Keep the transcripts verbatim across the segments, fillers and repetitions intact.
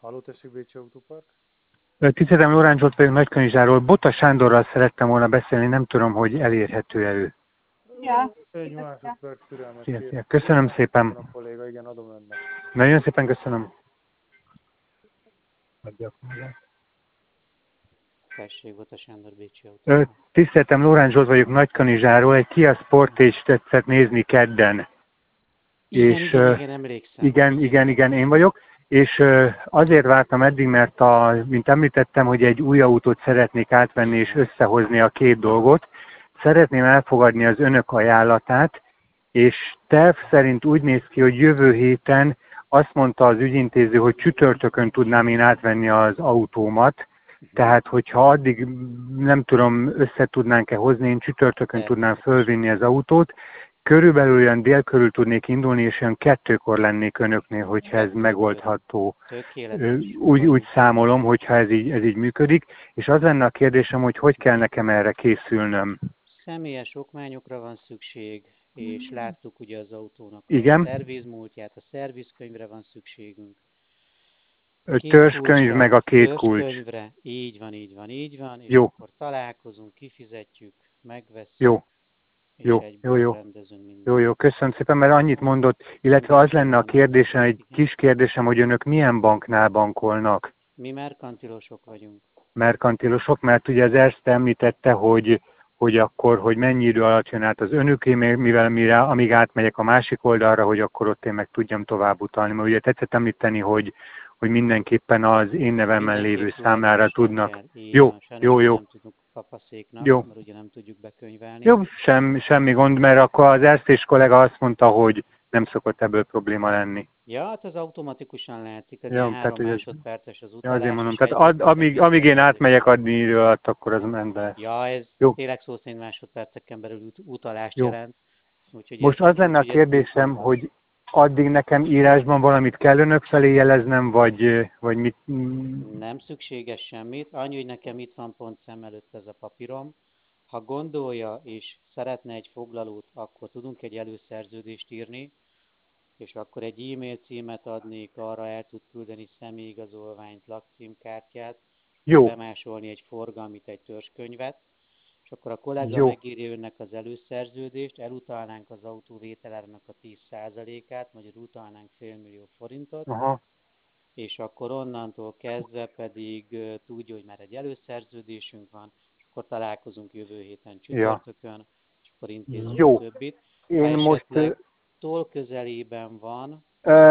Halló, tessék, Bécsi Autópark. Tiszteltem, Loráncs Zsolt vagyok Nagykanizsáról. Bota Sándorral szerettem volna beszélni, nem tudom, hogy elérhető-e ő. Ja. Egy másodperc türelmet Szia, kér. szia. Köszönöm szépen. A kolléga, igen, adom önnek. Nagyon szépen köszönöm. Adjak meg. Tessék, Bota Sándor, Bécsi Autópark. Tiszteltem, Loráncs Zsolt vagyok Nagykanizsáról. Egy Kia Sportage tetszett nézni kedden. Igen, és, igen, igen, emlékszem. Igen, igen, igen, én vagyok. És azért vártam eddig, mert a, mint említettem, hogy egy új autót szeretnék átvenni és összehozni a két dolgot. Szeretném elfogadni az önök ajánlatát, és terv szerint úgy néz ki, hogy jövő héten azt mondta az ügyintéző, hogy csütörtökön tudnám én átvenni az autómat. Tehát, hogyha addig nem tudom, össze tudnánk-e hozni, én csütörtökön tudnám fölvinni az autót. Körülbelül olyan dél körül tudnék indulni, és olyan kettőkor lennék önöknél, hogyha ez megoldható. Úgy, úgy számolom, hogyha ez így, ez így működik. És az lenne a kérdésem, hogy hogy kell nekem erre készülnöm. Személyes okmányokra van szükség, és láttuk ugye az autónak Igen. a szervizmúltját, a szervizkönyvre van szükségünk. Törzskönyv meg a két kulcs. Törzskönyvre, így van, így van, így van, és jó. Akkor találkozunk, kifizetjük, megveszünk. Jó. Jó, jó, jó. jó, jó, köszönöm szépen, mert annyit mondott, illetve az lenne a kérdésem, egy kis kérdésem, hogy önök milyen banknál bankolnak? Mi merkantilosok vagyunk. Merkantilosok, mert ugye az Erste említette, hogy, hogy akkor, hogy mennyi idő alatt jön át az önöké, mivel mire, amíg átmegyek a másik oldalra, hogy akkor ott én meg tudjam tovább utalni. Mert ugye tetszett említeni, hogy, hogy mindenképpen az én nevemmel lévő számlára tudnak. Jó, jó, jó. Papaszéknak, jó. Mert ugye nem tudjuk bekönyvelni. Jó, sem, semmi gond, mert akkor az Erstés kollega azt mondta, hogy nem szokott ebből probléma lenni. Ja, hát az automatikusan lehetik, ez ja, ilyen három másodperces az utalás. Ja, azért mondom, tehát ad, amíg, amíg én átmegyek adni idő alatt, akkor az ment. Ja, ez jó. tényleg szó szerint másodperceken belül ut utalást jó. jelent. Úgyhogy most az lenne a kérdésem, hogy addig nekem írásban valamit kell önök felé jeleznem, vagy, vagy mit? Nem szükséges semmit. Annyi, hogy nekem itt van pont szem előtt ez a papírom. Ha gondolja és szeretne egy foglalót, akkor tudunk egy előszerződést írni, és akkor egy e-mail címet adnék, arra el tud küldeni személyigazolványt, lakcímkártyát, jó. bemásolni egy forgalmit, egy törzskönyvet, és akkor a kollega jó. megírja önnek az előszerződést, elutalnánk az autó vételárának a tíz százalékát, magyarul utalnánk félmillió forintot, aha. és akkor onnantól kezdve pedig uh, tudja, hogy már egy előszerződésünk van, és akkor találkozunk jövő héten csütörtökön, ja. és akkor intézzük jó. a többit. Én ha most tól közelében van.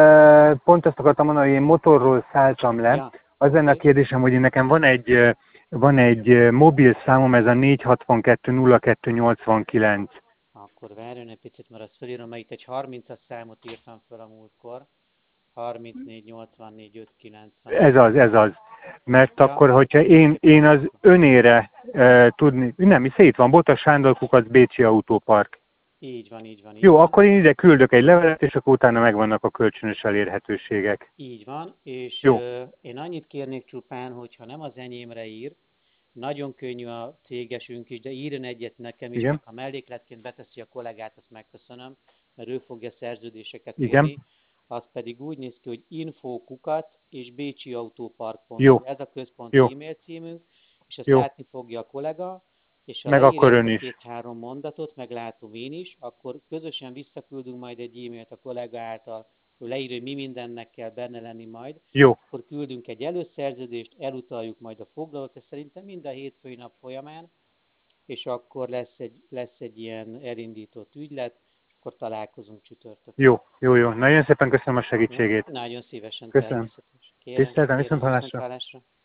Ö, pont ezt akartam mondani, hogy én motorról szálltam le. Ja. Az lenne a kérdésem, hogy nekem van egy, van egy mobil számom, ez a négy hatvankettő nulla kettő nyolcvankilenc. Akkor várjon egy picit, mert azt felírom, mert itt egy harmincas számot írtam fel a múltkor. harmincnégy nyolcvannégy ötszázkilencven. Ez az, ez az. Mert ja. akkor, hogyha én, én az önére e, tudni, nem, hisz itt van, Bota Sándor kukac Bécsi Autópark. Így van, így van. Így Jó, van. akkor én ide küldök egy levelet, és akkor utána megvannak a kölcsönös elérhetőségek. Így van, és Jó. Uh, én annyit kérnék csupán, hogyha nem az enyémre ír, nagyon könnyű a cégesünk is, de írjon egyet nekem is, meg ha mellékletként beteszi a kollégát, azt megköszönöm, mert ő fogja szerződéseket írni. Az pedig úgy néz ki, hogy info kukac és bécsi autópark pont hu. Ez a központi e-mail címünk, és ezt Jó. látni fogja a kollega, és ha meg akkor ön is. két-három mondatot, meglátom én is, akkor közösen visszaküldünk majd egy e-mailt a kollega által, hogy leírja, hogy mi mindennek kell benne lenni majd. Jó. Akkor küldünk egy előszerződést, elutaljuk majd a foglalót, ez szerintem minden hétfői nap folyamán, és akkor lesz egy, lesz egy ilyen elindított ügylet, akkor találkozunk csütörtökön. Jó, jó, jó. Nagyon szépen köszönöm a segítségét. Nagyon szívesen. Köszönöm. Tiszteltem, viszont hallásra.